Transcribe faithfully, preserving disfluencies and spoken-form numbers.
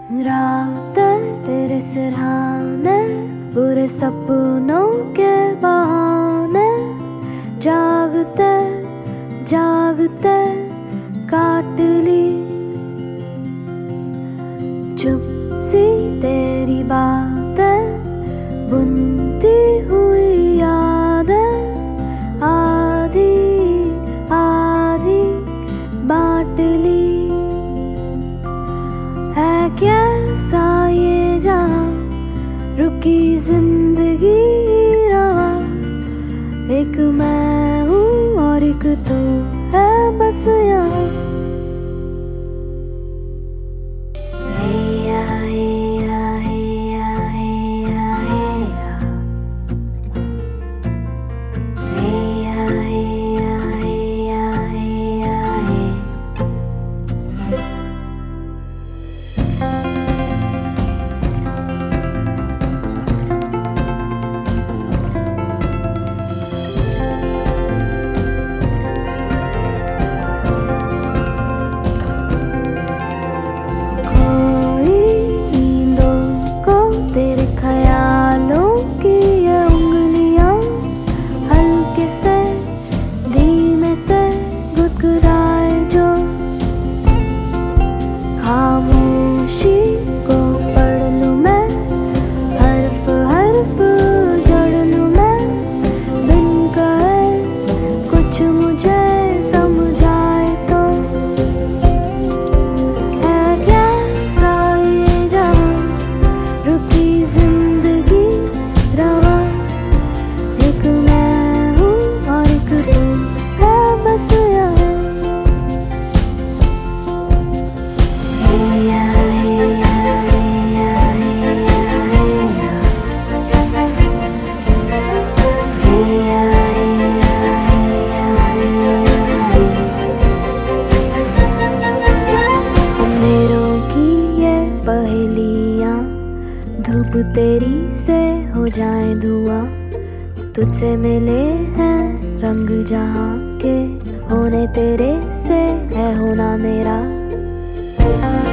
रात तेरे सिरहाने, बुरे सपनों के बहाने, जागते जागते काट ली। चुप सी तेरी बातें, बुनती हुई यादें, आधी आधी बांट ली। है कैसा ये जहां, रुकी जिंदगी रहा, एक मैं हूँ और एक तू है बस यहाँ। खामोशी को पढ़ लूं मैं, हर्फ हर्फ जड़ लूं मैं, बिन कहे कुछ मुझे समझाए तो। है कैसा ये जहां, रुकी जिंदगी रहा, एक मैं हूँ और एक तू है बस यहाँ। धूप तेरी से हो जाए धुआं, तुझसे मिले हैं रंग जहां के, होने तेरे से है होना मेरा।